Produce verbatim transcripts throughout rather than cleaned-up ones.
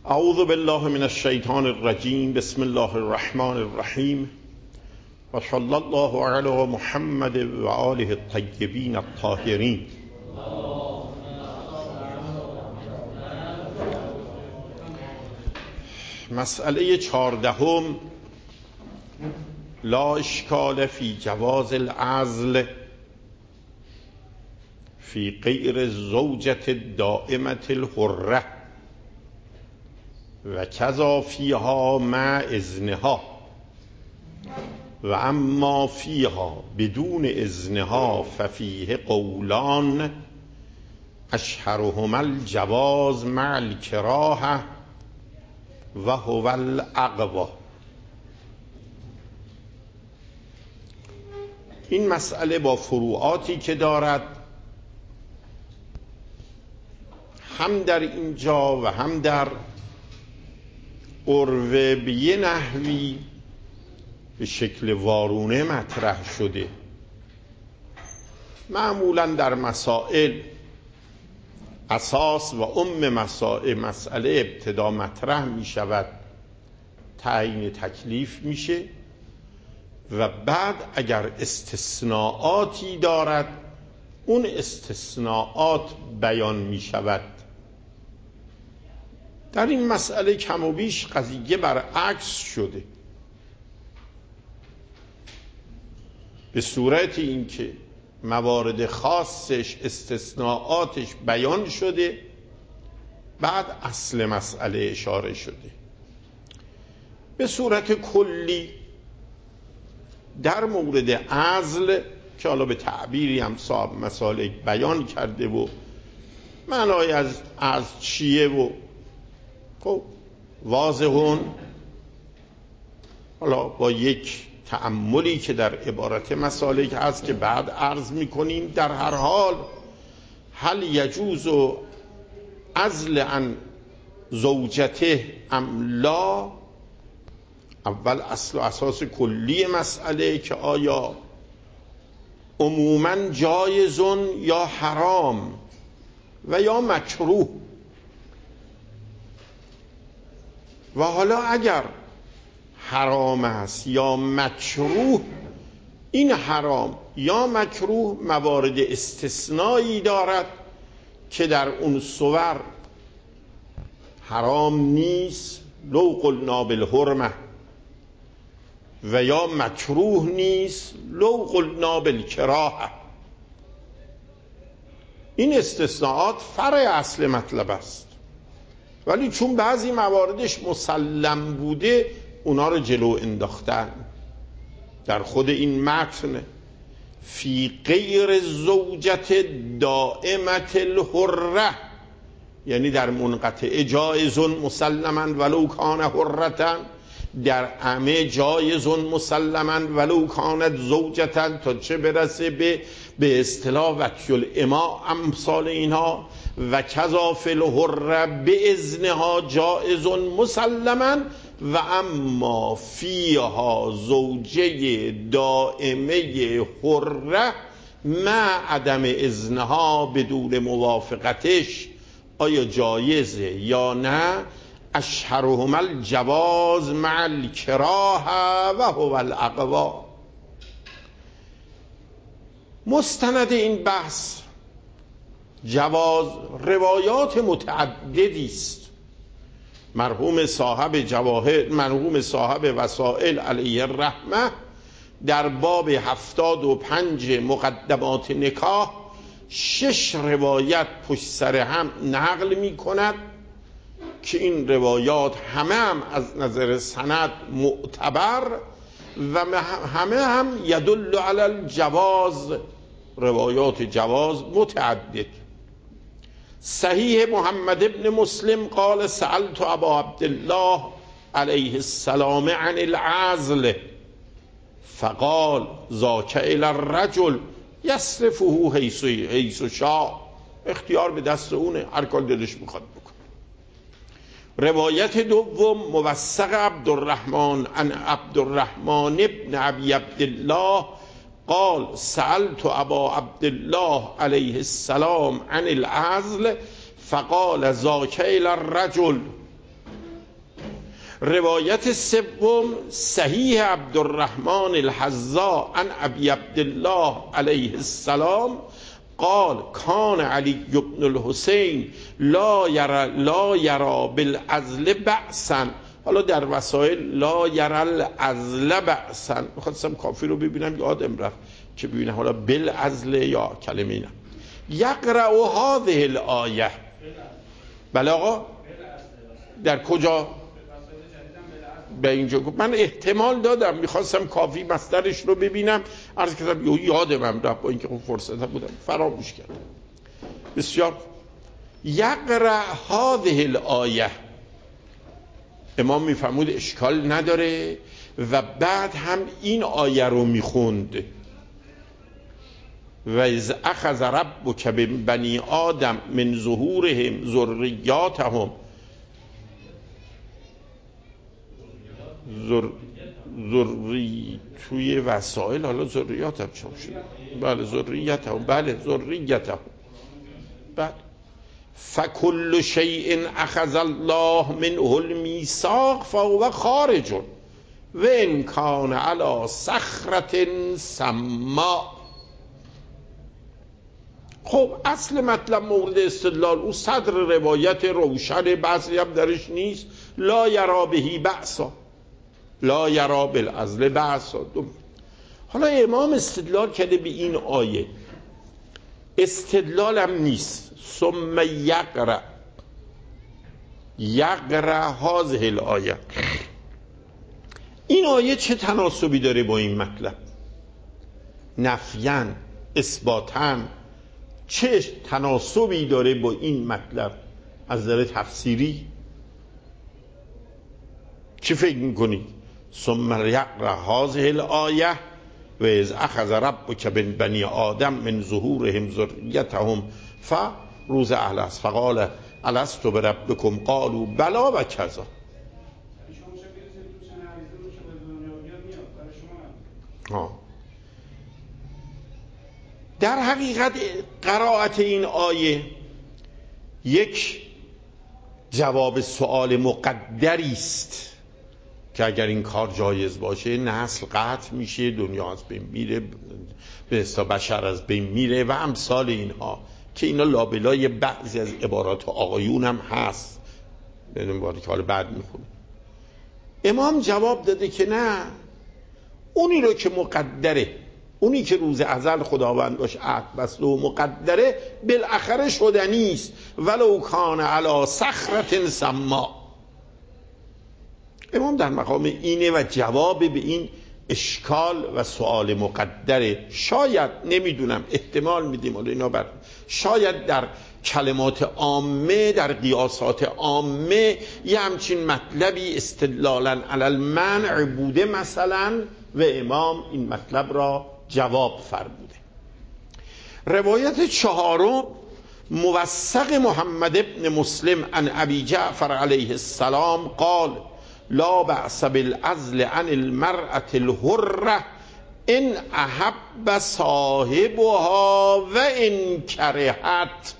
اعوذ بالله من الشیطان الرجیم. بسم الله الرحمن الرحیم و صلی الله علی محمد و آله الطیبین الطاهرین. مسئله چهاردهم: لا اشکال فی جواز العزل فی غیر زوجة دائمة الحرة و کذا فیها مع اذنها و اما فیها بدون اذنها ففیه قولان اشهرهما الجواز مع الکراهه و هو الاقوی. این مسئله با فروعاتی که دارد هم در اینجا و هم در عروه به یه نحوی به شکل وارونه مطرح شده. معمولا در مسائل اساس و ام مسائل مسئله ابتدا مطرح می شود، تعیین تکلیف میشه و بعد اگر استثناءاتی دارد اون استثناءات بیان می شود. در این مسئله کم و بیش قضیه برعکس شده، به صورت اینکه موارد خاصش استثناءاتش بیان شده، بعد اصل مسئله اشاره شده. به صورت کلی در مورد عزل که حالا به تعبیری هم صاحب مسالک بیان کرده و معنای از عزل چیه و خب واضحون، حالا با یک تأملی که در عبارت مسالک هست که بعد عرض میکنیم. در هر حال هل یجوز عزل عن زوجته ام لا؟ اول اصل و اساس کلی مسئله که آیا عموما جایزون یا حرام و یا مکروه. و حالا اگر حرام است یا مکروه، این حرام یا مکروه موارد استثنایی دارد که در اون صور حرام نیست، لو قلنا بالحرمه، و یا مکروه نیست، لو قلنا بالکراهه. این استثناءات فرع اصل مطلب است، ولی چون بعضی مواردش مسلم بوده اونا رو جلو انداختن. در خود این متن فی غیر زوجت دائمت الحره، یعنی در منقطع جایزون مسلما ولو کان حرتن، در عمه جایزون مسلما ولو کانت زوجتن، تا چه برسه به به اصطلاح وکی الاماء امثال اینها. و کذا فی الحره به اذنها جایزون مسلما و اما فیها زوجه دائمه حره مع عدم اذنها، بدون موافقتش آیا جایزه یا نه. اشهرهما الجواز مع الکراهه و هو الاقوی. مستند این بحث جواز روایات متعددی است. مرحوم صاحب جواهر، مرحوم صاحب وسائل علیه الرحمه در باب هفتاد و پنج مقدمات نکاح شش روایت پشت سر هم نقل می کند که این روایات همه هم از نظر سند معتبر و همه هم یدل علی الجواز، روایات جواز متعدد. صحیح محمد ابن مسلم قال سألت ابا عبدالله علیه السلام عن العزل فقال ذاک الی الرجل یصرفه حیث شاء. اختیار به دست اونه، هر کار دلش میخواد بکن. روایت دوم موثق عبدالرحمن عن عبدالرحمن ابن ابی عبدالله قال سألت ابا عبدالله علیه السلام عن العزل فقال ذاک الی الرجل روایت سوم صحیح عبدالرحمن الحذاء عن ابی عبدالله علیه السلام قال کان علی بن الحسین لا یرا لا یرا بالعزل بأسا. حالا در وسایل لا یرا العزل بأسا، می‌خواستم کافی رو ببینم یادم رفت که ببینم حالا بالعزل یا کلمه نه. یقرأ هذه الآیه. بله آقا در کجا؟ به اینجا گفت. من احتمال دادم، میخواستم کافی مصدرش رو ببینم، عرض کردم یادم هم رفت با اینکه خب فرصت بودم فراموش کردم. بسیار. یقرأ هذه الآیه، امام میفرمود اشکال نداره و بعد هم این آیه رو میخوند و اذ اخذ ربک بنی آدم من ظهورهم ذریاتهم زر... ذری توی وسائل حالا ذریاتم چون شده، بله ذریاتهم، بله ذریاتهم، بله فکل شیء اخذ الله منه المیثاق فهو خارج و ان کان علی صخرة سما. خب اصل مطلب مورد استدلال او صدر روایت روشن، بحثی هم درش نیست، لا یرا بهی بأسا، لا یرا بالعزل بأسا. حالا امام استدلال کرده به این آیه، استدلالم نیست. ثم یقرأ یقرأ هذه الآیه، این آیه چه تناسبی داره با این مطلب؟ نفیاً اثباتاً چه تناسبی داره با این مطلب از نظر تفسیری؟ چی فکر میکنید؟ ثم یقرأ هذه الآیه و اذ اخذ ربک بنی آدم من ظهورهم ذریتهم فروز اهل است فقال الست بربکم قالوا بلا و کذا. در حقیقت قرائت این آیه یک جواب سؤال مقدری است که اگر این کار جایز باشه نسل قطع میشه، دنیا از بین میره، به اصطلاح بشر از بین میره و امثال اینها که اینا لابلای بعضی از عبارات آقایون هم هست، بدون باری که حالا بعد میخونه. امام جواب داده که نه، اونی رو که مقدره، اونی که روز ازل خداوند باش عهد بسته و مقدره بالاخره شدنی است، ولو کان علی صخرة سما. امام در مقام اینه و جواب به این اشکال و سؤال مقدره. شاید، نمیدونم، احتمال میدیم حالا اینا بر شاید در کلمات عامه، در قیاسات عامه یه همچین مطلبی استدلالا علی المنع بوده مثلا و امام این مطلب را جواب فرموده. روایت چهارم موثق محمد ابن مسلم عن ابی جعفر علیه السلام قال لا بأس بالعزل عن المرأة الحرة ان احب صاحبها و ان کرهت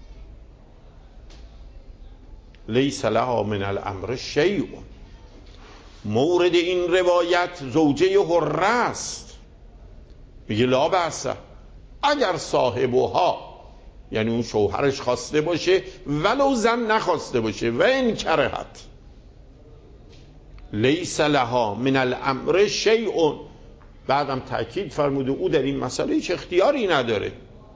لیس لها من الامر شیء. مورد این روایت زوجه حره است، میگه لا بأس، اگر صاحبها یعنی اون شوهرش خواسته باشه ولو زن نخواسته باشه، و ان کرهت لیس لها من الامر شیء. بعدم تأکید فرموده او در این مسئله هیچ اختیاری نداره.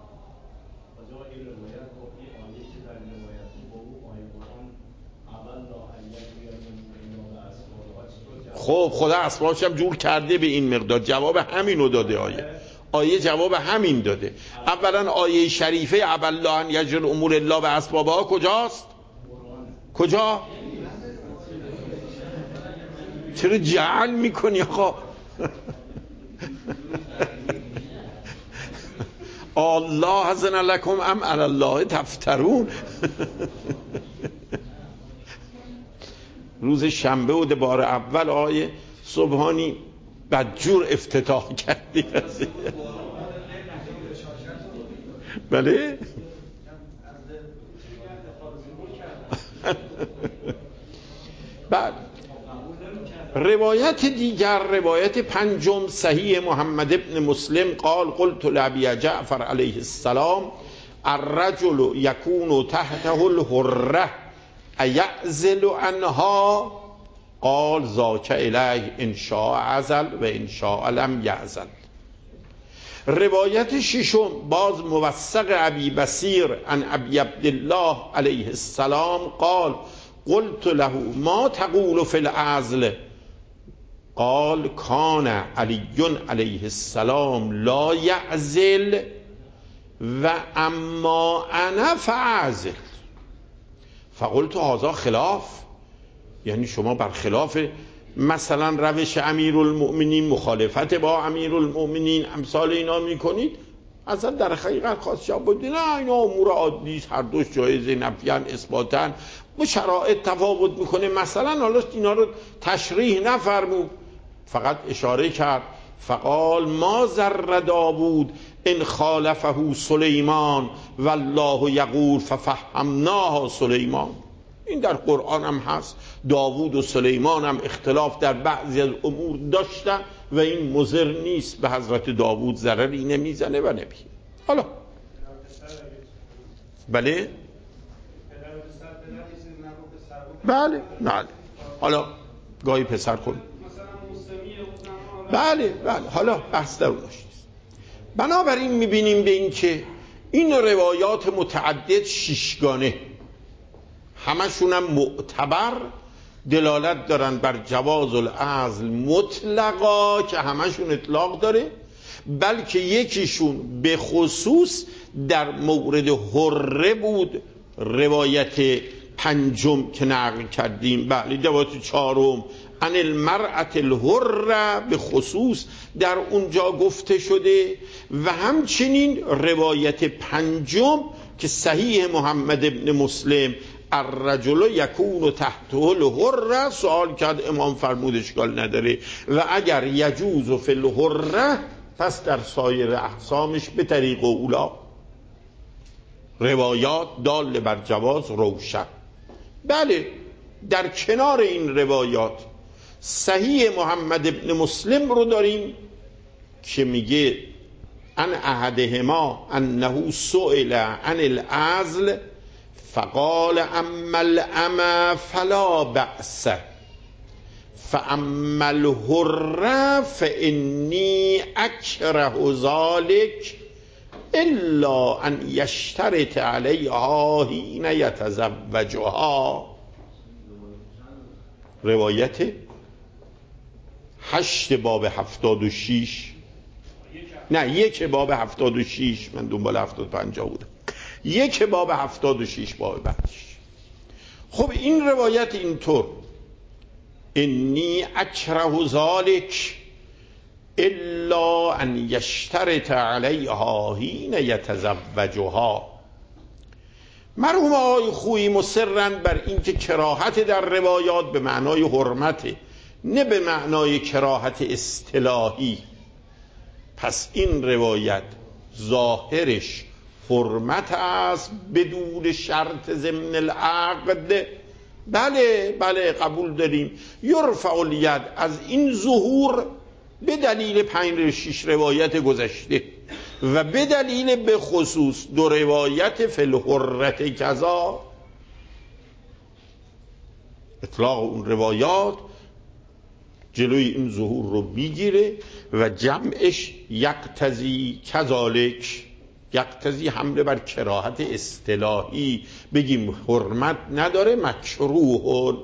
خب خدا اسبابش هم جور کرده به این مقدار، جواب همینو داده. آیه آیه جواب همین داده. اولا آیه شریفه ابالله ان یجعل امور الله و اسبابها کجاست؟ کجا؟ چرا جعل میکنی آقا؟ الله اذن لکم ام علی الله تفترون. روز شنبه و بار اول آیه صبحانی بدجور افتتاح کردی. بله بعد روایت دیگر، روایت پنجم صحیح محمد ابن مسلم قال قلت لابی جعفر علیه السلام الرجل یکون تحته الحره ایعزل عنها قال ذاک الیه ان شاء عزل و ان شاء لم یعزل. روایت ششم باز موثق ابی بصیر عن ابی عبدالله علیه السلام قال قلت له ما تقول فی العزل قال کان علی علیه السلام لا یعزل و اما انا فاعزل. فقلت هذا خلاف، یعنی شما برخلاف مثلا روش امیرالمؤمنین، مخالفت با امیرالمؤمنین امثال اینا میکنید. اصلا در حقیقت خواست جواب بده نه اینا امور عادی است، هر دوش جایزه نفیان اثباتن، با شرایط تفاوت میکنه. مثلا حالا اینا رو تشریح نفرمود، فقط اشاره کرد فقال ما ذر داوود ان خالفه سلیمان والله یقول ففهمناها سلیمان. این در قرآن هم هست، داوود و سلیمان هم اختلاف در بعضی از امور داشتن و این مضر نیست، به حضرت داوود ضرری نمیزنه و نمیگه. حالا بله بله بله حالا گاهی پسر کن بله بله حالا بحث در اونش نیست. بنابراین میبینیم به این که این روایات متعدد شیشگانه همشونم معتبر دلالت دارن بر جواز العزل مطلقا که همشون اطلاق داره، بلکه یکیشون به خصوص در مورد حره بود، روایت پنجم که نقل کردیم. بله روایت چهارم عن المرأة الحره به خصوص در اونجا گفته شده و همچنین روایت پنجم که صحیح محمد ابن مسلم الرجل یکون تحته الحره، سوال کرد امام فرمود اشکال نداره و اگر یجوز فی الحره پس در سایر اقسامش به طریق اولا. روایات دال بر جواز روشن. بله در کنار این روایات صحیح محمد ابن مسلم رو داریم که میگه ان احدهما انه سئل عن العزل فقال اما الأمة فلا بأس فاما الحرة فإني أكره ذلك الا ان یشترط علیها حین یتزوجها. روایت هشت باب هفتاد و شیش نه یک باب هفتاد و شیش، من دنبال هفتاد و پنجاه بودم، یک باب هفتاد و شیش باب بعدش. خب این روایت اینطور انی اکره ذالک الا ان یشترط علیها حین یتزوجها. مرحوم آقای خویی مصرن بر اینکه کراهت در روایات به معنای حرمته، نه به معنای کراهت اصطلاحی. پس این روایت ظاهرش حرمت است بدون شرط ضمن العقد. بله بله قبول داریم. یرفع الید از این ظهور به دلیل پنج شش روایت گذشته و به دلیل به خصوص دو روایت فی الحرة کذا، اطلاق اون روایات جلوی این ظهور رو میگیره و جمعش یقتضی کذالک، یقتضی حمله بر کراهت اصطلاحی، بگیم حرمت نداره مکروه.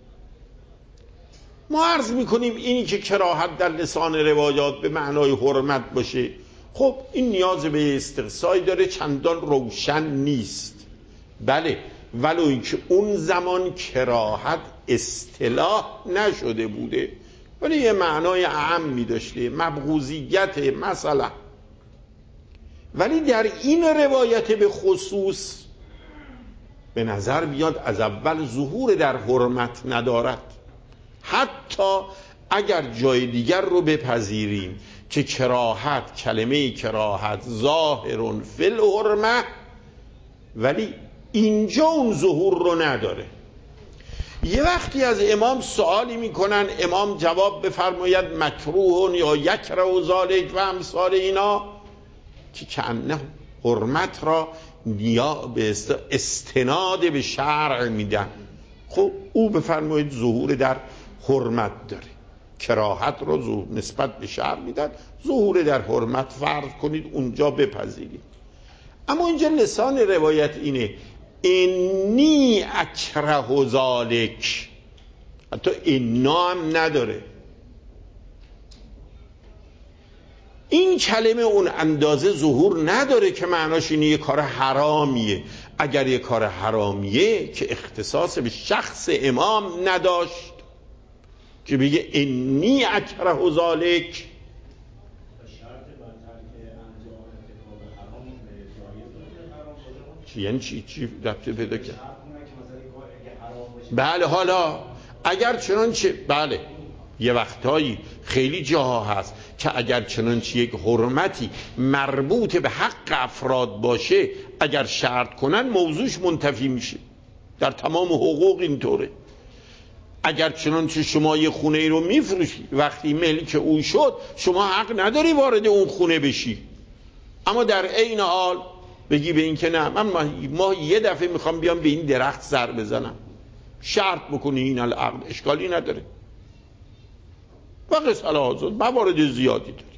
ما عرض میکنیم اینی که کراهت در لسان روایات به معنای حرمت باشه، خب این نیاز به استقصایی داره، چندان روشن نیست. بله ولو اینکه اون زمان کراهت اصطلاح نشده بوده ولی یه معنای اعمی داشته، مبغوضیت مثلا. ولی در این روایت به خصوص به نظر بیاد از اول ظهور در حرمت ندارد، حتی اگر جای دیگر رو بپذیریم که کراهت، کلمه کراهت ظاهر فی الحرمه، ولی اینجا اون ظهور رو نداره. یه وقتی از امام سوالی میکنن، امام جواب بفرماید مکروه یا یکره ذالک و امثال اینا، که کأنه حرمت را نیا به استناد به شرع میدن. خب او بفرمایید ظهور در حرمت داره، کراهت را ظهور نسبت به شرع میدن، ظهور در حرمت فرض کنید اونجا بپذیرید. اما اینجا لسان روایت اینه انی اکره ذالک، حتی انا هم نداره. این کلمه اون اندازه ظهور نداره که معناش اینه یه کار حرامیه. اگر یه کار حرامیه که اختصاص به شخص امام نداشت که بگه انی اکره ذالک، چی یعنی چی چی ربطی پیدا کرد؟ بله حالا اگر چنانچه، بله یه وقتایی خیلی جاها هست که اگر چنانچه یک حرمتی مربوط به حق افراد باشه اگر شرط کنن موضوعش منتفی میشه. در تمام حقوق اینطوره. اگر چنانچه شما یه خونه ای رو میفروشی، وقتی ملک اون شد شما حق نداری وارد اون خونه بشی، اما در عین حال بگی به این که نه من ما یه دفعه میخوام بیام به این درخت سر بزنم، شرط بکنی این العقد، اشکالی نداره. و قصه آزاد موارد زیادی داره.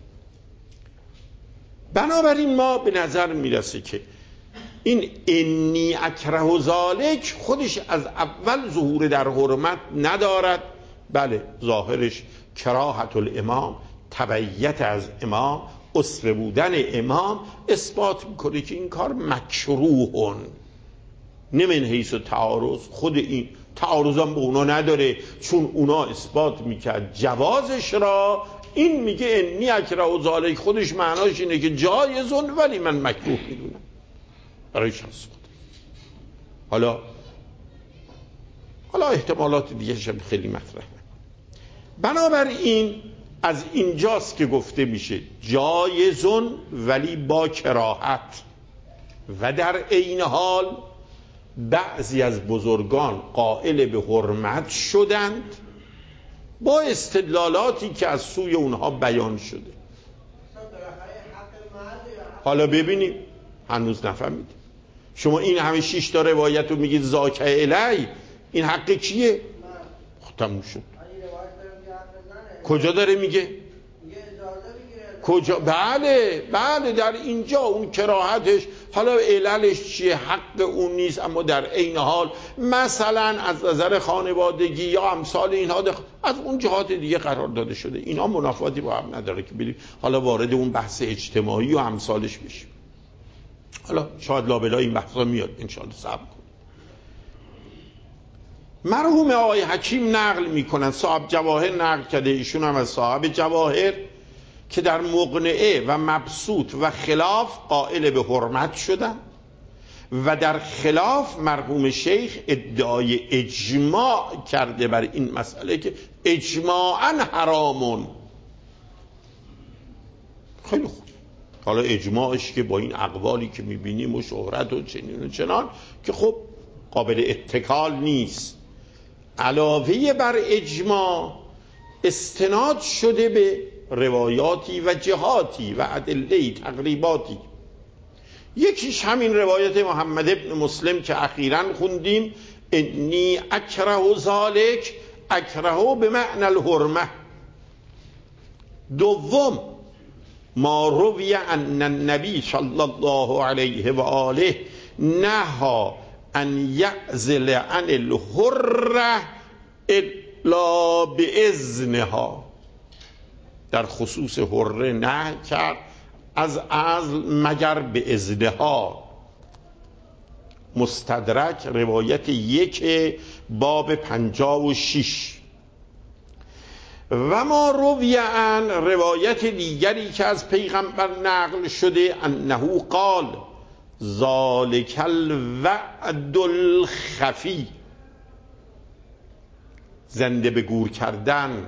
بنابراین ما به نظر میرسه که این انی اکره ذالک خودش از اول ظهور در حرمت ندارد، بله ظاهرش کراهت الامام، تبعیت از امام، اسوه بودن امام اثبات میکنه که این کار مکروهن، نه من حیث تعارض. خود این تعارض هم به اونا نداره، چون اونا اثبات میکرد جوازش را، این میگه انی اکره ذالک خودش معناش اینه که جایزون ولی من مکروه میدونم برای شخص خود. حالا حالا احتمالات دیگه شب خیلی مطرحه. بنابراین از اینجاست که گفته میشه جایزون ولی با کراهت. و در عین حال بعضی از بزرگان قائل به حرمت شدند با استدلالاتی که از سوی اونها بیان شده. حالا ببینیم، هنوز نفهمید شما این همه شش تا روایت رو میگید زاکه الی، این حق کیه؟ خب تموم شد. کجا داره میگه؟ کجا؟ بله بله در اینجا اون کراهتش، حالا عللش چیه؟ حق اون نیست، اما در عین حال مثلا از نظر خانوادگی یا امثال اینها از اون جهات دیگه قرار داده شده. اینا منافاتی با هم نداره که بریم حالا وارد اون بحث اجتماعی و امثالش بشیم. حالا شاید لابلا این بحثا میاد انشاءالله، صبر کن. مرحوم آقای حکیم نقل میکنن، صاحب جواهر نقل کرده، ایشون هم از صاحب جواهر، که در مقنعه و مبسوط و خلاف قائل به حرمت شدن و در خلاف مرحوم شیخ ادعای اجماع کرده بر این مسئله که اجماعاً حرامون. خیلی خوب، حالا اجماعش که با این اقوالی که میبینیم و شهرت و چنین و چنان که خب قابل اتکال نیست. علاوه بر اجماع استناد شده به روایاتی و جهاتی و ادله تقریباتی. یکیش همین روایت محمد ابن مسلم که اخیراً خوندیم، انی اکره ذالک، اکره به معنی الحرمه. دوم ما روی ان النبی صلی الله علیه و آله نهى ان یعزل عن الحره الا باذنها، در خصوص حره نهی کرد از عزل مگر به اذنها. مستدرک روایت یک باب پنجاه و شش. و ما روی عن روایت دیگری که از پیغمبر نقل شده انه قال ذالک الوعد الخفی، زنده به گور کردن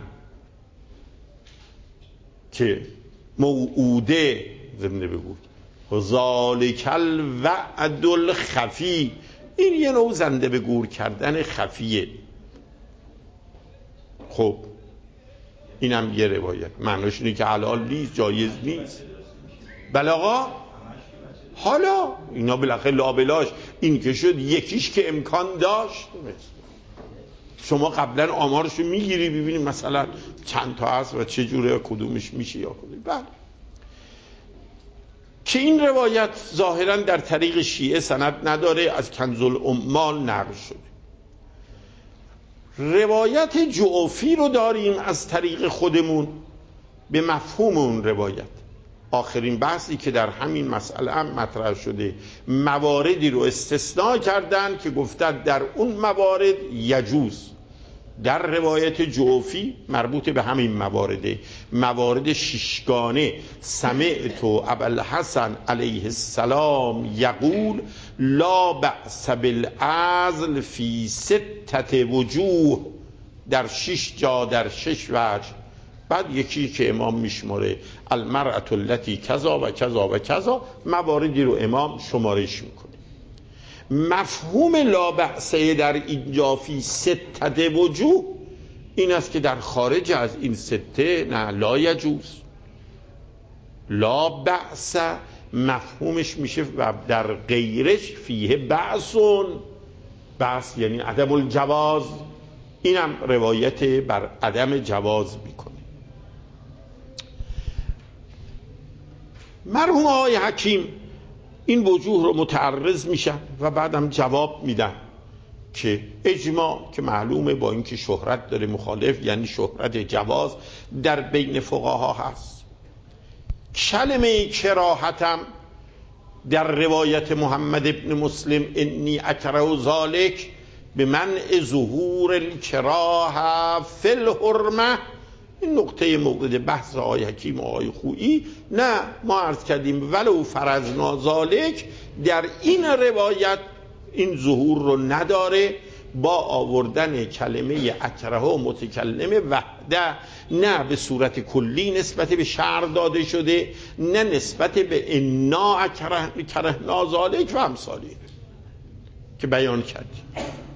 که موعوده زنده به گور، ذالک الوعد الخفی، این یه نوع زنده به گور کردن خفیه. خب اینم یه روایت، معناش اینه که حلال نیست، جایز نیست. بله آقا، حالا اینا بالاخره لابلاش این که شد یکیش که امکان داشت. شما قبلا آمارشو میگیری ببینید مثلا چند تا هست و چه جوره کدومش میشه یا کدوم. بله که این روایت ظاهرا در طریق شیعه سند نداره، از کنز العمال نقل شده. روایت جعفی رو داریم از طریق خودمون به مفهوم اون روایت. آخرین بحثی که در همین مسئله هم مطرح شده، مواردی رو استثناء کردن که گفتن در اون موارد یجوز. در روایت جعفی مربوط به همین موارده، موارد ششگانه، سمعت ابوالحسن علیه السلام یقول لا بأس بالعزل فی ستة وجوه، در شش جا، در شش وجه. بعد یکی که امام میشماره المرأة التي کذا و کذا و کذا، مواردی رو امام شمارش میکنه. مفهوم لا بأسه در اینجا فی ستة وجوه این است که در خارج از این سته نه، لا یجوز. لا بأس مفهومش میشه و در غیرش فیه بأسون، بأس یعنی عدم الجواز. اینم روایت بر عدم جواز میکنه. مرحوم آقای حکیم این وجوه رو متعرض میشن و بعدم جواب میدن که اجماع که معلومه با اینکه شهرت داره مخالف، یعنی شهرت جواز در بین فقها هست. کلمه کراهتم در روایت محمد ابن مسلم انی اکره ذالک به منع ظهور الکراهه فی الحرمه، این نقطه مورد بحث آقای حکیم و آقای خویی. نه، ما عرض کردیم ولو فرضنا ذالک، در این روایت این ظهور رو نداره با آوردن کلمه اکره و متکلم وحده، نه به صورت کلی نسبت به شرع داده شده، نه نسبت به انا اکره کرهنا ذالک و امثالی که بیان کردیم.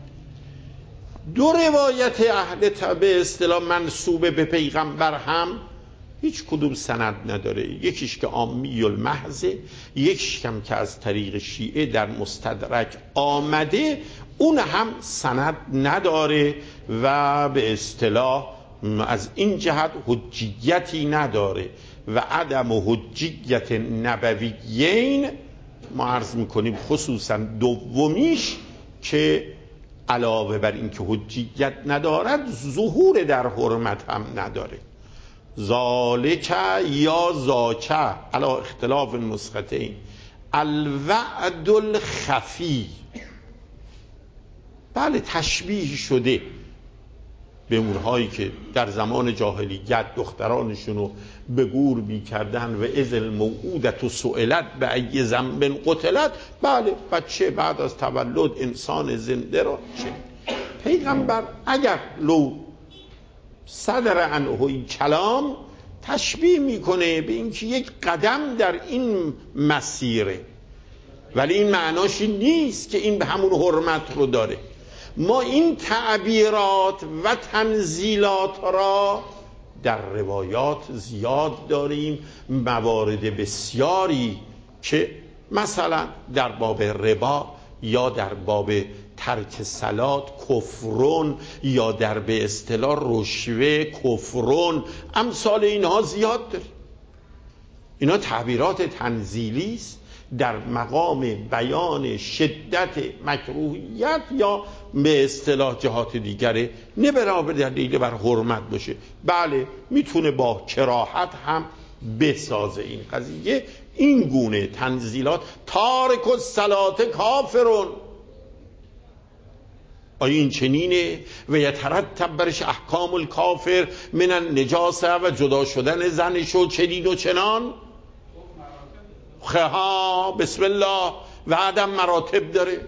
دو روایت اهل به اصطلاح منسوب به پیغمبر هم هیچ کدوم سند نداره. یکیش که عامی المحضه، یکیش هم که از طریق شیعه در مستدرک آمده، اون هم سند نداره و به اصطلاح از این جهت حجیتی نداره و عدم حجیت نبویین ما عرض میکنیم خصوصا دومیش که علاوه بر این که حجیت ندارد ظهور در حرمت هم نداره. ذالک یا ذاک علی اختلاف النسختین الوعد الخفی، بله تشبیه شده به اونهایی که در زمان جاهلیت دخترانشونو به گور بی کردن و اذ الموعودة سئلت به ای ذنب قتلت. بله بچه بعد از تولد انسان زنده را چه پیغمبر اگر لو صدر عنه این کلام تشبیه میکنه به اینکه یک قدم در این مسیره، ولی این معناش این نیست که این به همون حرمت رو داره. ما این تعبیرات و تنزیلات را در روایات زیاد داریم، موارد بسیاری که مثلا در باب ربا یا در باب ترک صلات کفرون یا در به اصطلاح رشوه کفرون، امثال اینها زیاد داریم. اینا تعبیرات تنزیلی است در مقام بیان شدت مکروهیت یا به اصطلاح جهات دیگره، نه برابر دلیل بر حرمت باشه. بله میتونه با کراهت هم بسازه این قضیه. این گونه تنزیلات تارک الصلات کافرون، آیا این چنینه؟ و یترتب برش احکام الکافر من النجاسه و جدا شدن زنش و چنین و چنان. خها بسم الله. و عدم مراتب داره،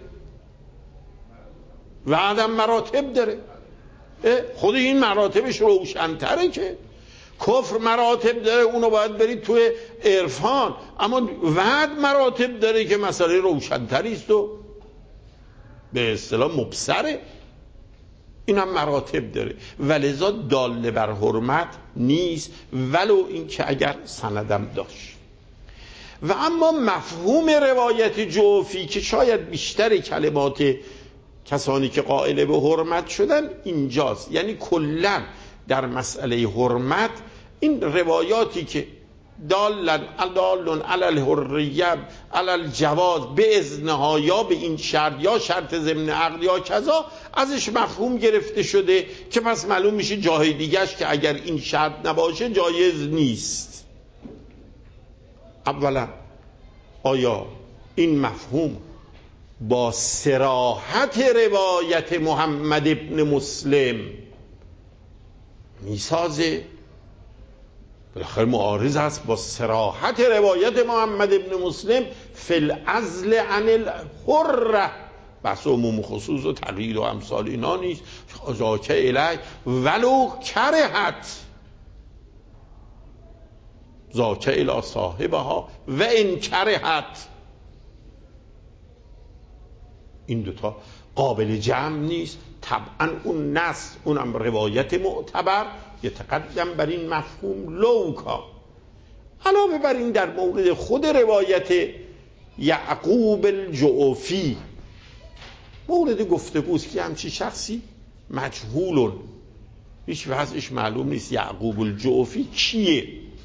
و عدم مراتب داره. خود این مراتبش روشن‌تره که کفر مراتب داره، اونو باید برید توی عرفان، اما وعد مراتب داره که مسئله روشن‌تری است و به اصطلاح مبصره. این هم مراتب داره ولذا داله بر حرمت نیست، ولو این که اگر سندم داشت. و اما مفهوم روایت جوفی که شاید بیشتر کلمات کسانی که قائل به حرمت شدن اینجاست، یعنی کلا در مسئله حرمت این روایاتی که دالن دالن علی الحریه علی الجواز به اذنها یا به این شرط یا شرط ضمن عقد یا کذا، ازش مفهوم گرفته شده که پس معلوم میشه جای دیگهش که اگر این شرط نباشه جایز نیست. اولا آیا این مفهوم با صراحت روایت محمد ابن مسلم میسازه؟ بالاخره معارض است با صراحت روایت محمد ابن مسلم فی العزل عن الحره، بحث عموم خصوص و تقیید و امثال اینا نیست. ذاک الی ولو کرهت ذاک الی صاحبها و ان کرهت، این دوتا قابل جمع نیست. طبعا اون نص، اونم روایت معتبر یتقدم بر این مفهوم لوکا. علاوه بر این در مورد خود روایت یعقوب الجعفی مورد گفتگوست که همچی شخصی مجهولون، هیچ وضعش معلوم نیست یعقوب الجعفی کیه.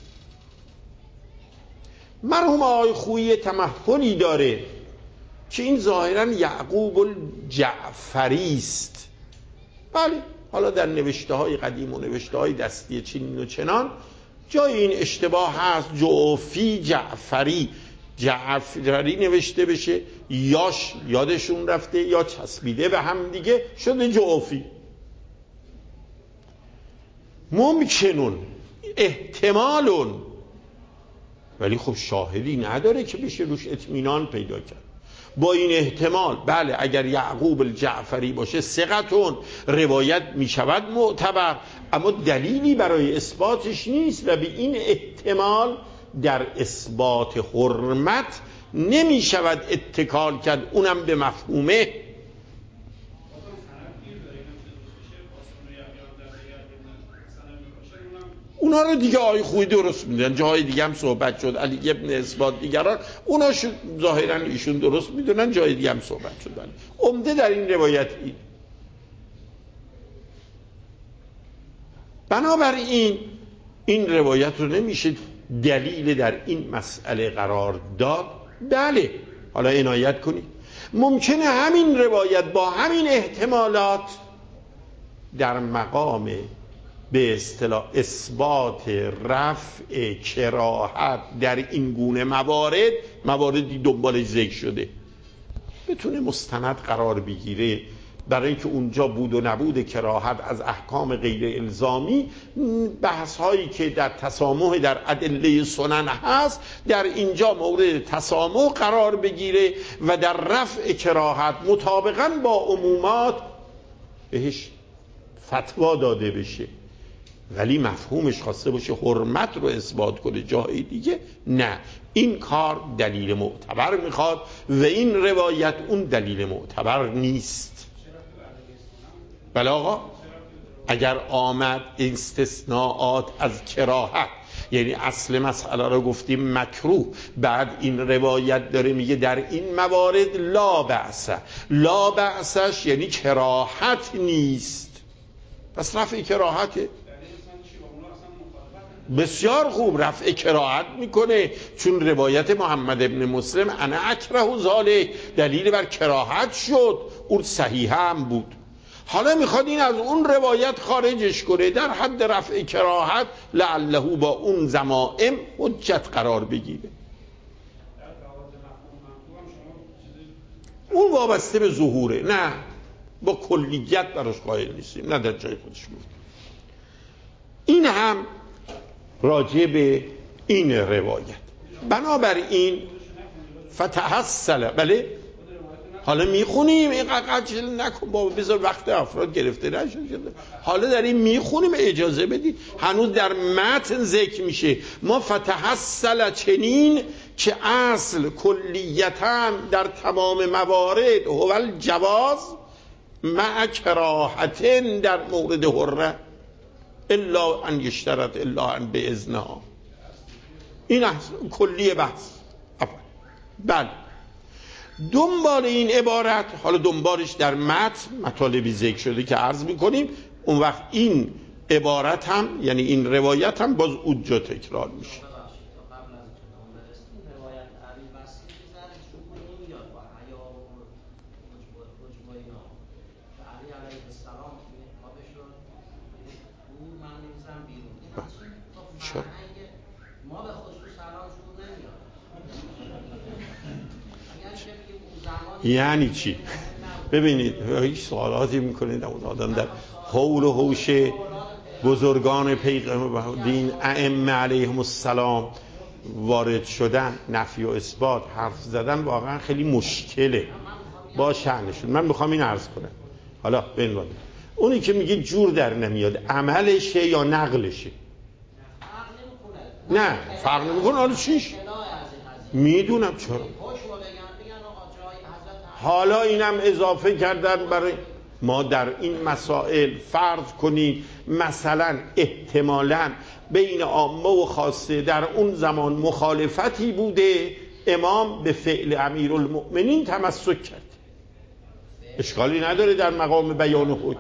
مرحوم آقای خویی تمحلی داره که این ظاهرا یعقوب الجعفری است. بله، حالا در نوشته های قدیم و نوشته های دستی چنین و چنان جای این اشتباه هست، جعفی جعفری جعفری نوشته بشه، یاش یادشون رفته یا چسبیده به هم دیگه شده جعفی. ممکنون، احتمالون، ولی خب شاهدی نداره که بشه روش اطمینان پیدا کرد. با این احتمال بله اگر یعقوب الجعفری باشه ثقتون روایت می شود معتبر، اما دلیلی برای اثباتش نیست و به این احتمال در اثبات حرمت نمی شود اتکال کرد، اونم به مفهومه. اونا رو دیگه آقای خویی درست میدونن، جاهای دیگه هم صحبت شد علی ابن اثبات دیگران، اونا ظاهرا ایشون درست میدونن، جای دیگه هم صحبت شد. عمده در این روایت این. بنابراین این روایت رو نمیشه دلیل در این مسئله قرار داد. بله حالا عنایت کنید، ممکنه همین روایت با همین احتمالات در مقام به اصطلاح اثبات رفع کراهت در این گونه موارد، مواردی دنبالش ذکر شده، بتونه مستند قرار بگیره، برای اینکه اونجا بود و نبود کراهت از احکام غیر الزامی، بحث هایی که در تسامح در ادله سنن هست در اینجا مورد تسامح قرار بگیره و در رفع کراهت مطابقاً با عمومات بهش فتوا داده بشه. ولی مفهومش خواسته باشه حرمت رو اثبات کنه جای دیگه نه، این کار دلیل معتبر میخواد و این روایت اون دلیل معتبر نیست. بله آقا، اگر آمد استثناءات از کراهت، یعنی اصل مسئله رو گفتیم مکروه، بعد این روایت داره میگه در این موارد لا بأس، لا بأسش یعنی کراهت نیست، پس رفع کراهته. بسیار خوب، رفع کراهت میکنه، چون روایت محمد ابن مسلم انا اکره ذالک دلیل بر کراهت شد، اون صحیح هم بود. حالا میخواد این از اون روایت خارجش کنه در حد رفع کراهت، لعله با اون ضمائم حجت قرار بگیره. اون وابسته به ظهوره، نه با کلیت براش قائل نیستیم، نه در جای خودش بود. این هم راجع به این روایت. بنابراین فتحصل، بله حالا میخونیم، این قجل نکن بابا، بذار وقت افراد گرفته نشه، حالا در این میخونیم، اجازه بدید، هنوز در متن ذکر میشه. ما فتحصل چنین که اصل کلیتاً در تمام موارد هو الجواز، مع کراهتن در مورد حره الا ان یشترط الا ان باذنها. این کلی بحث. بله دنبال این عبارت، حالا دنبالش در متن مطالبی ذکر شده که عرض میکنیم، اون وقت این عبارت هم یعنی این روایت هم باز اونجا تکرار میشه. ما به خصوص سلام شروع نمیاد. یعنی چی؟ ببینید هیچ سوالاتی میکنید آدم در حول و حوش بزرگان پیغمبر دین ائمه علیهم السلام وارد شدن، نفی و اثبات حرف زدن واقعا خیلی مشکله با شأنشون. من میخوام این عرض کنم حالا بنواد اونی که میگه جور در نمیاد عملشه یا نقلشه؟ نه فرق نمیکنه. حالا چیش میدونم چرا. حالا اینم اضافه کردن برای ما در این مسائل. فرض کنید مثلا احتمالاً بین عامه و خاصه در اون زمان مخالفتی بوده، امام به فعل امیرالمؤمنین تمسک کرد، اشکالی نداره در مقام بیان حکم.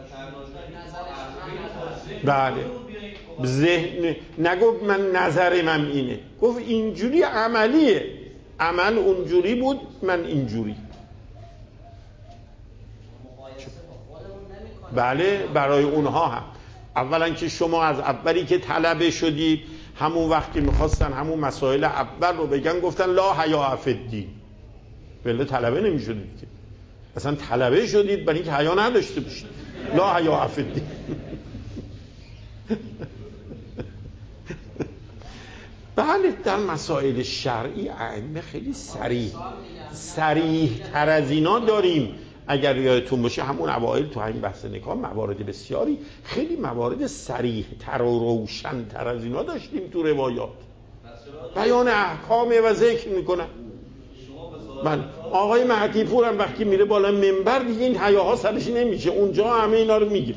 بله ذهن نگفت من نظر من اینه، گفت اینجوری عملیه، عمل اونجوری بود من اینجوری. بله برای اونها هم اولا که شما از اولی که طلبه شدید همون وقتی میخواستن همون مسائل اول رو بگن گفتن لا حیا فی الدین، بله طلبه نمیشدید که اصلا طلبه شدید برای اینکه حیا نداشته باشید. لا حیا فی الدین. بله در مسائل شرعی ائمه خیلی صریح صریح تر از اینا داریم. اگر یادتون باشه همون اوایل تو همین بحث نکاح موارد بسیاری خیلی موارد صریح تر و روشن تر از اینا داشتیم تو روایات، بیان احکامه و ذکر میکنن. بله آقای مهدی پور هم وقتی میره بالا منبر دیگه این حیاها سرش نمیشه، اونجا همه اینا رو میگه.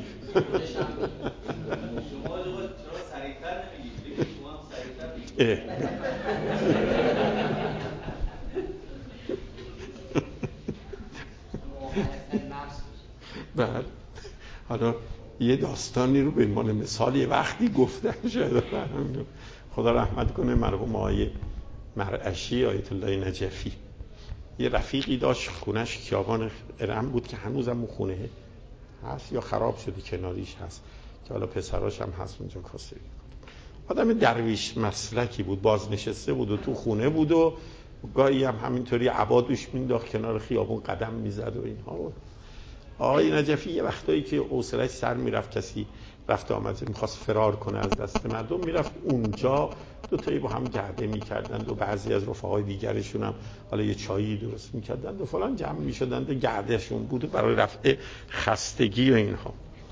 بله حالا یه داستانی رو به عنوان مثال یه وقتی گفتن شاید خدا رحمت کنه مرحوم آقای مرعشی آیت الله نجفی، یه رفیقی داشت خونش خیابان ارم بود که هنوزم اون خونه هست یا خراب شده کناریش هست که حالا پسراش هم هست اونجا کاسبی. آدم درویش مسلکی بود، بازنشسته بود و تو خونه بود و گاهی هم همینطوری عبادش مینداخت کنار خیابون قدم میزد و اینها. آقای نجفی یه وقتایی که حوصله‌اش سر میرفت، کسی رفت آمد میخواست فرار کنه از دست مردم، میرفت اونجا دو تایی با هم گرده میکردند و بعضی از رفقای دیگرشون هم حالا یه چایی درست میکردند و فلان جمع میشدند و گردهشون بود برای رفع خستگی و اینها.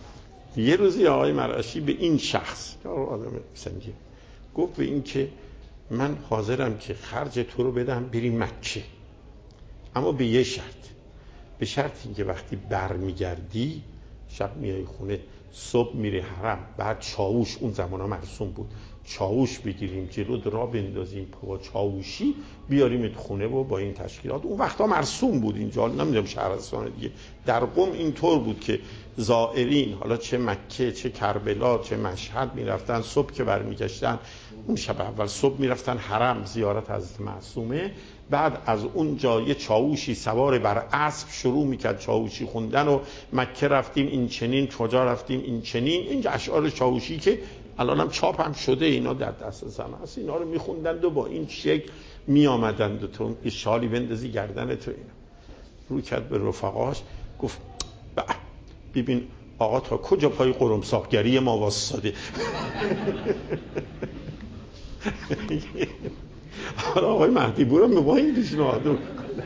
یه روزی آقای مرعشی به این شخص آدم سنگی گفت به این که من حاضرم که خرج تو رو بدم بری مکه، اما به یه شرط، به شرط اینکه وقتی برمیگردی شب میای خونه، صبح میری حرم، بعد چاووش، اون زمانا مرسوم بود، چاووش بگیریم جلو را بندازیم با چاووشی بیاریم خونه و با این تشکیلات. اون وقتا مرسوم بود اینجا، نمیدونم شهرستان دیگه، در قم اینطور بود که زائرین حالا چه مکه چه کربلا چه مشهد میرفتن، صبح که برمیگشتن اون شب اول صبح میرفتن حرم زیارت حضرت معصومه، بعد از اونجا یه چاووشی سوار بر اسب شروع میکرد چاووشی خوندن و مکه رفتیم این چنین، کجا رفتیم این چنین، این اشعار چاووشی که الان هم چاپ هم شده اینا در دست هم هست، اینا رو میخوندند و با این شکل میامدند و تو یه شالی بندازی گردن تو. اینا روی کرد به رفقاش گفت ببین آقا تا کجا پای قرمساقگری ما واسطاده. حالا آقای مهدی بورم به ما این پیشنهاد.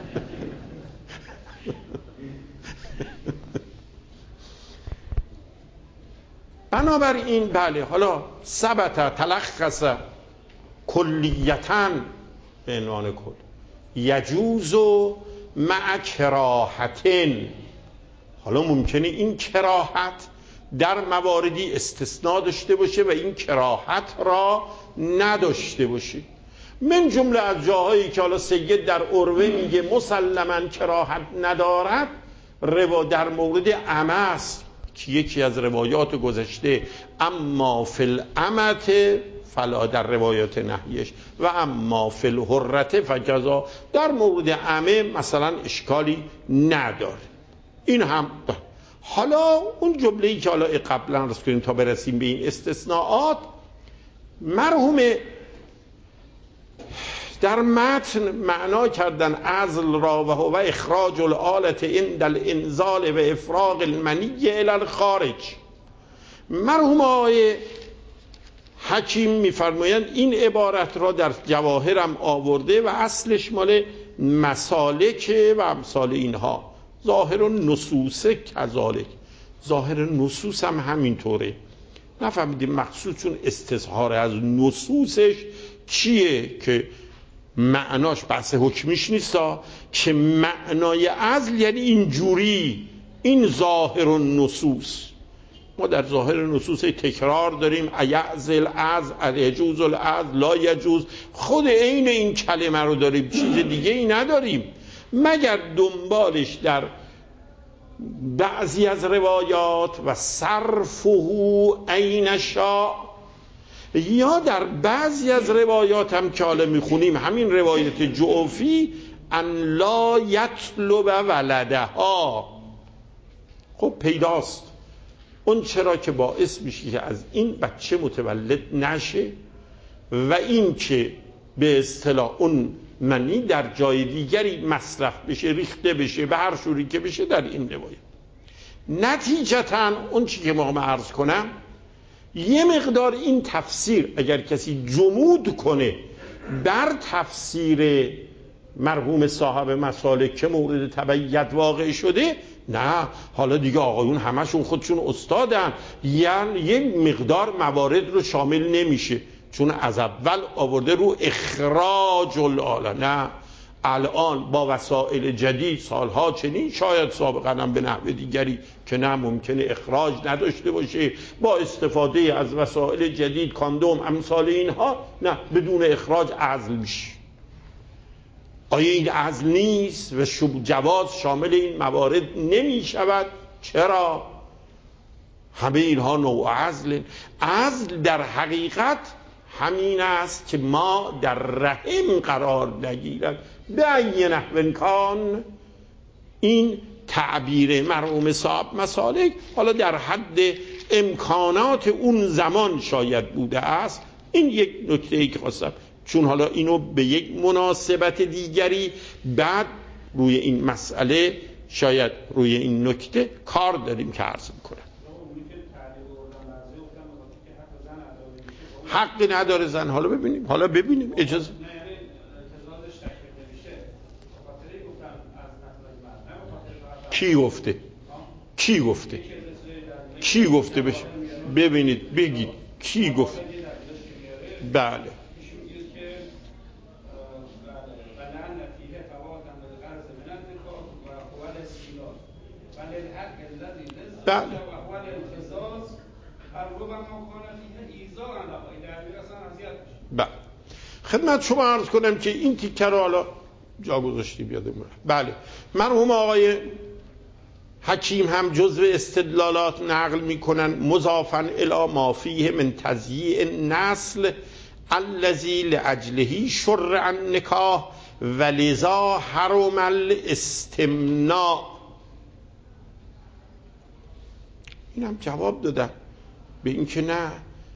بنابراین بله حالا ثبت تلخص کلیتاً به عنوان کل یجوز مع کراهتن. حالا ممکنه این کراهت در مواردی استثناء داشته باشه و این کراهت را نداشته باشه. من جمله از جاهایی که حالا سید در عروه میگه مسلماً کراهت ندارد، روا در مورد عمه است که یکی از روایات گذشته اما فی الامت فلا در روایات نهیش و اما فی الحرة فجزا، در مورد عمه مثلا اشکالی نداره. این هم داره. حالا اون جمله‌ای که حالا قبلا رس کنیم تا برسیم به این استثناءات، مرحوم در متن معنا کردن عزل را و هو اخراج الآلة عند الانزال و افراغ المنی الی الخارج. مرحوم آقای حکیم میفرمایند این عبارت را در جواهرم آورده و اصلش مال مسالک و امثال اینها. ظاهر النصوص کذالک، ظاهر نصوص هم همینطوره. نفهمیدیم مقصود چون استظهار از نصوصش چیه که معناش بحث حکمیش نیستا، که معنای عزل یعنی اینجوری، این ظاهر النصوص. ما در ظاهر نصوص تکرار داریم، ایعزل از یجوز العزل لا یجوز، خود عین این کلمه رو داریم، چیز دیگه ای نداریم مگر دنبالش در بعضی از روایات و صرفه عین شاء، یا در بعضی از روایات هم که حالا میخونیم همین روایت جعفی ان لا یطلب ولدها. خب پیداست اون چرا که باعث میشه که از این بچه متولد نشه و این که به اصطلاح اون منی در جای دیگری مصرف بشه، ریخته بشه، به هر شوری که بشه در این روایت. نتیجتاً اون چی که ما عرض کنم، یه مقدار این تفسیر اگر کسی جمود کنه بر تفسیر مرحوم صاحب مسالک که مورد تبعیت واقع شده، نه حالا دیگه آقایون همشون خودشون استادن، یعنی یه مقدار موارد رو شامل نمیشه چون از اول آورده رو اخراج الآلة. نه الان با وسایل جدید سالها چنین، شاید سابقا هم به نحو دیگری که نه ممکنه اخراج نداشته باشه، با استفاده از وسایل جدید کاندوم امثال اینها، نه بدون اخراج عزل میشه. آیا این عزل نیست و شب جواز شامل این موارد نمی شود؟ چرا؟ همه اینها نوع عزل. عزل در حقیقت همین است که ما در رحم قرار نگیرد به ای نحو کان. این تعبیر مرحوم صاحب مسالک حالا در حد امکانات اون زمان شاید بوده است. این یک نکته ای که خواستم، چون حالا اینو به یک مناسبت دیگری بعد روی این مسئله شاید روی این نکته کار داریم که عرض میکنم. حقی نداره زن. حالا ببینیم حالا ببینیم اجازه کی گفته کی گفته کی گفته بشه ببینید بگید کی گفت. بله بله بله خدمت شما عرض کنم که این تیکه رو حالا جا گذاشتیم یادم رفت. بله مرحوم آقای حکیم هم جزو استدلالات نقل میکنن مضافاً الی ما فیه من تضییع النسل الذی لاجله شرع النکاح ولذا حرم الاستمناء. اینم جواب دادن به این که نه،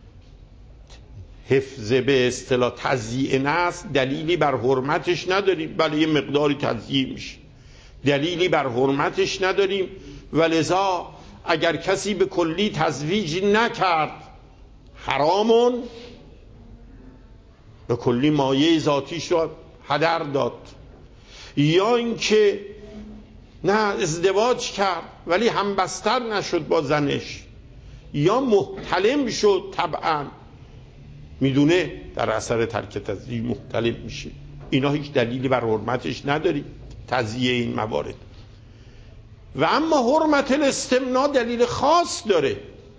حفظ به اصطلاح تضییع نسل دلیلی بر حرمتش نداریم، بله یه مقداری تضییع میشه، دلیلی بر حرمتش نداریم. ولذا اگر کسی به کلی تزویج نکرد حرامون، به کلی مایه ذاتیش رو هدر داد، یا اینکه نه ازدواج کرد ولی همبستر نشد با زنش، یا محتلم شد طبعا میدونه در اثر ترک تزویج محتلم میشه، اینا هیچ دلیلی بر حرمتش نداریم تضییع این موارد. و اما حرمت الاستمناء دلیل خاص داره،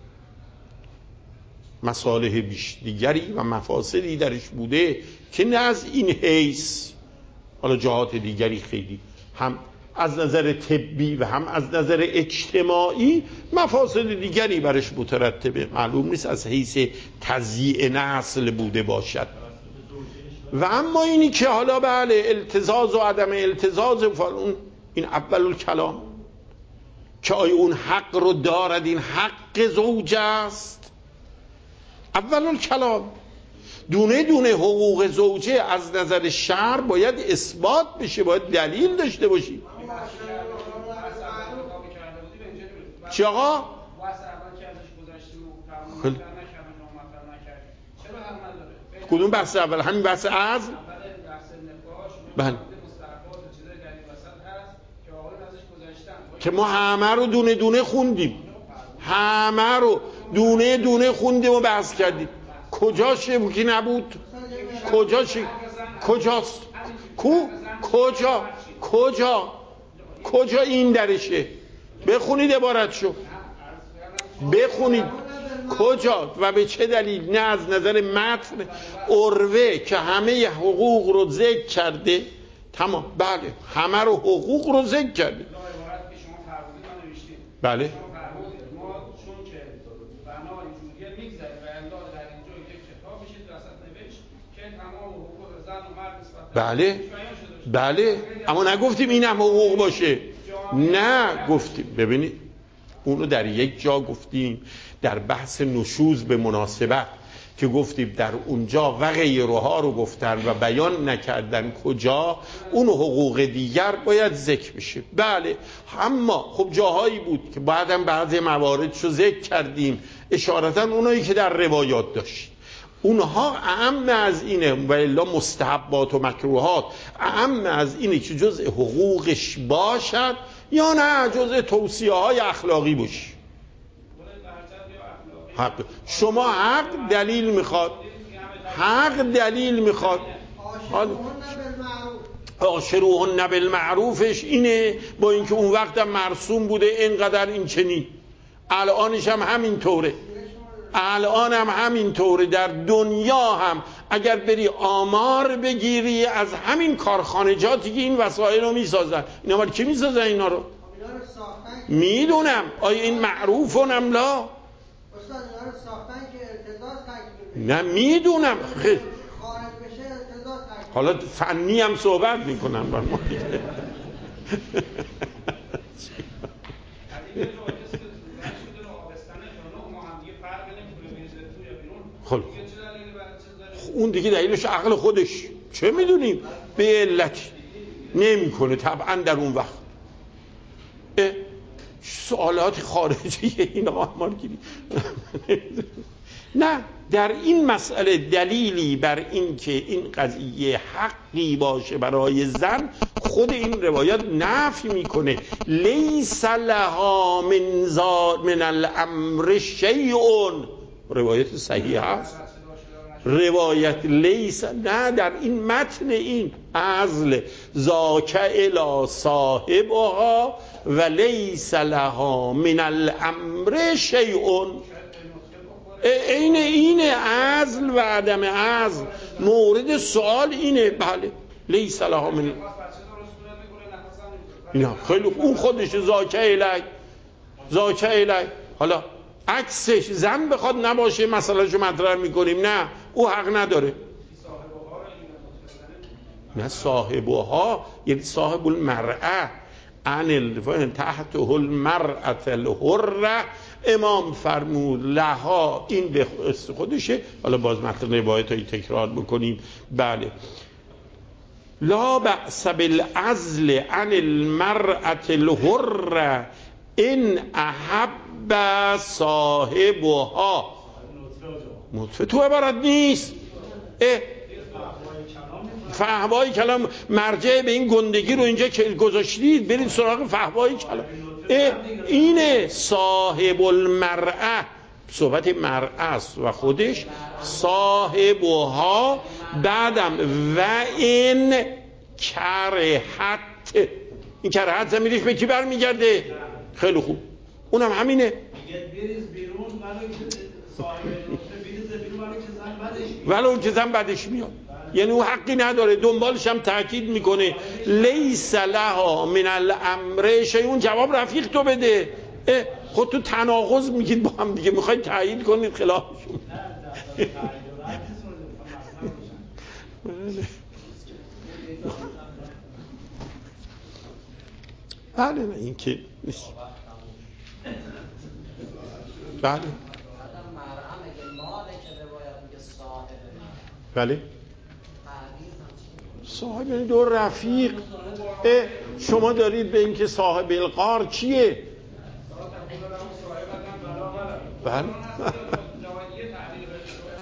مصالح بیش دیگری و مفاسدی درش بوده که نه از این حیث، حالا جهات دیگری خیلی هم از نظر طبی و هم از نظر اجتماعی مفاسد دیگری برش مترتبه، معلوم نیست از حیث تضییع نسل بوده باشد. و اما اینی که حالا بله التزاز و عدم التزاز اون این اول الکلام که آیا اون حق رو دارد، این حق زوج است. اول الکلام دونه دونه حقوق زوجه از نظر شرع باید اثبات بشه، باید دلیل داشته باشی. چی آقا؟ کدوم بحث اول؟ همین بحث عزل؟ بله که ما همه رو دونه دونه خوندیم، همه رو دونه دونه خوندیم و بحث کردیم. کجاشه که نبود؟ کجاشه؟ کجاست؟ کو؟ کجا؟ کجا؟ کجا این درشه؟ بخونید عبارتشو، بخونید کجا و به چه دلیل. نه از نظر متن عروه که همه حقوق رو ذکر کرده، تمام، بله همه رو حقوق رو ذکر کرده. بله بله بله اما نگفتیم این هم حقوق باشه، نه گفتیم ببینید اونو در یک جا گفتیم در بحث نشوز به مناسبت که گفتیم در اونجا و غیرها رو گفتن و بیان نکردن کجا اون حقوق دیگر باید ذکر بشه. بله اما خب جاهایی بود که بعدم بعضی مواردشو ذکر کردیم اشارتا اونایی که در روایات داشت، اونها اعم از اینه و الا مستحبات و مکروهات اعم از اینه که جزء حقوقش باشد یا نه جزء توصیه های اخلاقی باشه. حق شما حق دلیل میخواد، حق دلیل میخواد. عاشروهن بالمعروفش اینه، با اینکه اون وقت هم مرسوم بوده اینقدر این چنین، الانش هم همین طوره، الان هم همین طوره. در دنیا هم اگر بری آمار بگیری از همین کارخانجاتی که این وسایل رو میسازن، اینا مال کی میسازن اینا رو؟ میدونم. آیا این معروفون ام لا؟ نه میدونم. خیلی حالا فنی هم صحبت میکنم با ما. خب اون دیگه دلیلش عقل خودش، چه میدونیم به علت نمیکنه طبعا در اون وقت. سوالات خارجی این آمار گیری نه، در این مسئله دلیلی بر این که این قضیه حقی باشه برای زن خود این روایت نفی میکنه. لیس لها من زاد من الامر شیء، روایت صحیح هست روایت لیس، نه در این متن این عزل ذاک الی صاحبها و لیس لها من الامر شیء، این اینه عزل و عدم عزل مورد سوال اینه. بله لیس لها من اینا خیلی اون خودش ذاک الی ذاک الی. حالا عکسش زن بخواد نباشه مسئله شو مطرح میکنیم، نه او حق نداره. نه صاحبها یعنی صاحب المرأه عن الفن تحت المرأة الحرة، امام فرمود لها این به خودشه. حالا باز متن روایت هایی تکرار بکنیم. بله لا بأس بالعزل عن المرأة الحرة ان احب صاحبها. مطفه تو عبارت نیست، فحوای کلام مرجع به این گندگی رو اینجا که گذاشتید برید سراغ فحوای کلام. اینه صاحب المرأه، صحبت مرأه است و خودش صاحبها، بعدم و این کرهت، این کرهت زمیرش به کی برمیگرده؟ خیلی خوب، اونم همینه. میگه بریز بیرون ولی که صاحب نقطه بریز بیرون ولی که زن بدش میاد. ولی اون که زن بدش میاد، یعنی او حقی نداره. دنبالش هم تاکید میکنه لیس لها من الامر شیء. اون جواب رفیق تو بده. خود تو تناقض میگید با هم دیگه، میخواید تایید کنید خلافشون. بله نه این که نیست. بله بله صاحب این دو رفیق. شما دارید به این که صاحب القار چیه؟ بله